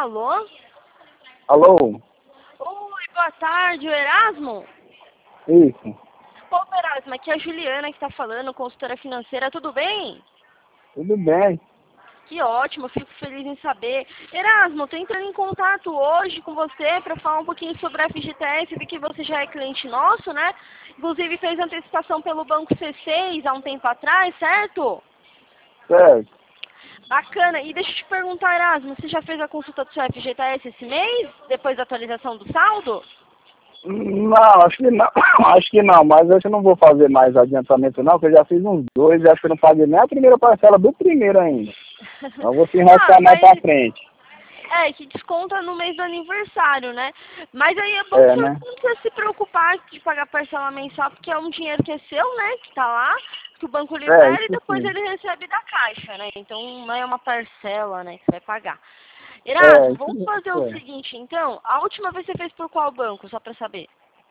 Alô? Alô? Oi, boa tarde, o Erasmo? Isso. Pô, Erasmo, aqui é a Juliana que tá falando, consultora financeira, tudo bem? Tudo bem. Que ótimo, fico feliz em saber. Erasmo, tô entrando em contato hoje com você para falar um pouquinho sobre a FGTS, vi que você já é cliente nosso, né? Inclusive fez antecipação pelo Banco C6 há um tempo atrás, certo? Certo. Bacana. E deixa eu te perguntar, Erasmo, você já fez a consulta do seu FGTS esse mês, depois da atualização do saldo? Não, acho que não. Acho que não, mas acho que eu não vou fazer mais adiantamento não, porque eu já fiz uns dois e acho que eu não paguei nem a primeira parcela do primeiro ainda. Então vou se enroscar mais pra frente. Que desconta no mês do aniversário, né? Mas aí é bom que É, você né? não precisa se preocupar de pagar parcela mensal, porque é um dinheiro que é seu, né? Que tá lá, que o banco É, libera e isso depois sim. ele recebe da caixa, né? Então não é uma parcela, né, que você vai pagar. É, Erasmo, vamos fazer isso o é. seguinte, então. A última vez você fez por qual banco, só pra saber?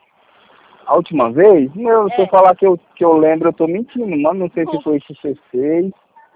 A última vez, se eu É, falar que eu lembro, eu tô mentindo, mano. Não sei se foi esse C6.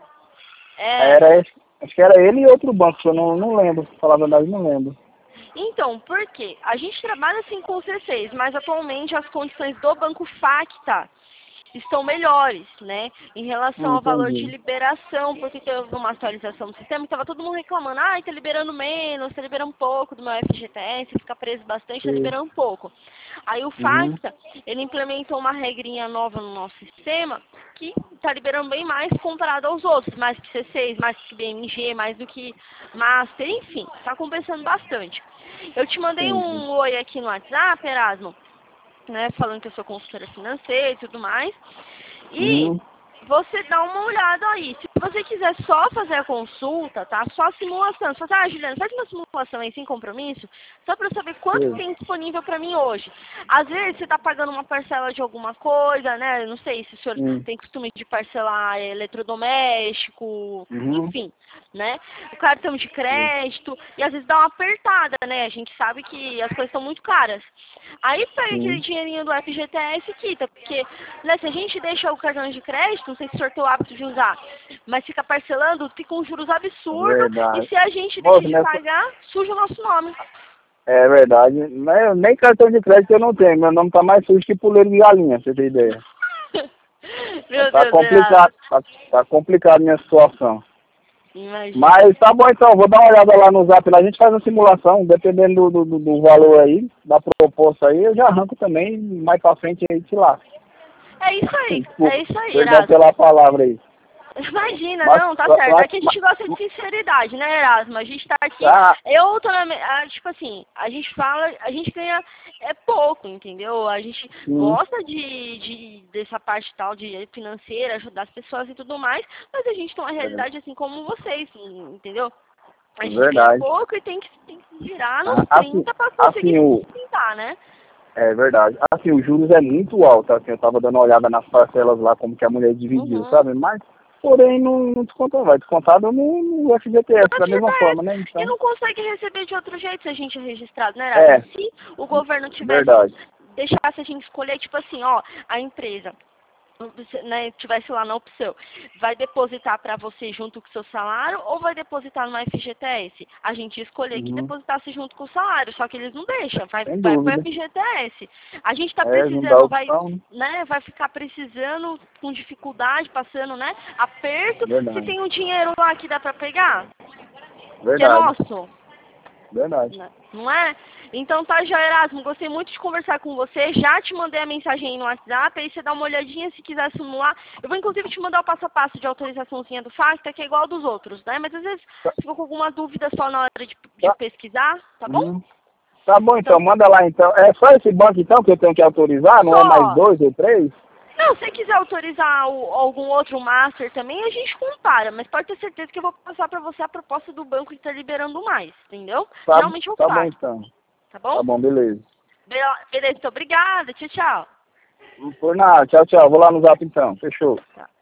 é. Era, acho que era ele e outro banco, que eu não lembro. Pra falar a verdade, não lembro. Então, por quê? A gente trabalha assim com o C6, mas atualmente as condições do Banco Facta estão melhores, né? Em relação ao valor de Entendi. liberação, porque teve uma atualização do sistema, estava todo mundo reclamando, tá liberando menos, tá liberando pouco do meu FGTS, fica preso bastante, tá Sim. liberando pouco. Aí o Uhum. Facta, ele implementou uma regrinha nova no nosso sistema, que está liberando bem mais comparado aos outros, mais que C6, mais que BMG, mais do que Master, enfim, está compensando bastante. Eu te mandei Entendi. um oi aqui no WhatsApp, Erasmo, né, falando que eu sou consultora financeira e tudo mais. E Uhum. você dá uma olhada aí. Se você quiser só fazer a consulta, tá? Só a simulação. Você fala, Juliana, faz uma simulação aí sem compromisso, só para eu saber quanto Sim. tem disponível para mim hoje. Às vezes você tá pagando uma parcela de alguma coisa, né? Eu não sei se o senhor Sim. tem costume de parcelar eletrodoméstico, Uhum. enfim, né? O cartão de Sim. crédito, e às vezes dá uma apertada, né? A gente sabe que as coisas estão muito caras. Aí pega aquele Sim. dinheirinho do FGTS e quita, porque, né, se a gente deixa o cartão de crédito, não sei se o senhor tem o hábito de usar, mas fica parcelando, fica um juros absurdo, e Verdade. se a gente deixa Moço, de nessa... pagar, suja o nosso nome. É verdade. Nem cartão de crédito eu não tenho. Meu nome tá mais sujo que puleiro de galinha, pra você ter ideia. Meu Tá Deus, Erasmo. complicado. Tá complicado a minha situação. Imagino. Mas tá bom então, vou dar uma olhada lá no Zap lá. A gente faz uma simulação, dependendo do valor aí, da proposta aí, eu já arranco também, mais pra frente aí, sei lá. É Desculpa, isso aí, perdão Erasmo. pela palavra aí. Imagina, Mas, não, tá certo. mas, Aqui a gente gosta de sinceridade, né, Erasmo? A gente tá aqui, ah, eu tô tipo assim, a gente fala, a gente ganha pouco, entendeu? A gente sim, gosta dessa parte tal de financeira, ajudar as pessoas e tudo mais, mas a gente tem uma realidade assim como vocês, entendeu? A é gente ganha verdade. pouco e tem que virar nos Assim, 30 para conseguir assim, se o, sustentar, né? é verdade. Assim, os juros é muito alto, assim, eu tava dando uma olhada nas parcelas lá, como que a mulher dividiu, Uhum. sabe? Mas, porém, não descontou, vai descontado no FGTS, No da mesma FGTS. forma, né? E Então, não consegue receber de outro jeito se a gente é registrado, né, Erasmo? é, Se o governo tivesse, verdade. deixasse a gente escolher, tipo assim, ó, a empresa, né, tivesse lá na opção, vai depositar para você junto com o seu salário ou vai depositar no FGTS? A gente ia escolher que Uhum. depositasse junto com o salário, só que eles não deixam, Sem vai pro dúvida. FGTS. A gente está É, não dá precisando, opção, né? vai ficar precisando com dificuldade, passando, né, aperto, se Verdade. tem um dinheiro lá que dá para pegar, que é Verdade. nosso. Verdade. Não é? Então tá, já, Erasmo, gostei muito de conversar com você, já te mandei a mensagem aí no WhatsApp, aí você dá uma olhadinha se quiser simular. Eu vou inclusive te mandar o passo a passo de autorizaçãozinha do FACTA, que é igual ao dos outros, né? Mas às vezes Tá, ficou com alguma dúvida só na hora de tá, pesquisar, tá bom? tá bom então, Então, manda lá então. É só esse banco então que eu tenho que autorizar, não é mais só. dois ou três? Não, se você quiser autorizar algum outro master também, a gente compara, mas pode ter certeza que eu vou passar pra você a proposta do banco que tá liberando mais, entendeu? Tá, Geralmente eu tá bom faço, então. tá Tá bom? bom, beleza. Beleza, então obrigada, tchau, tchau. Por nada, tchau, tchau. Vou lá no Zap então. Fechou. Tá.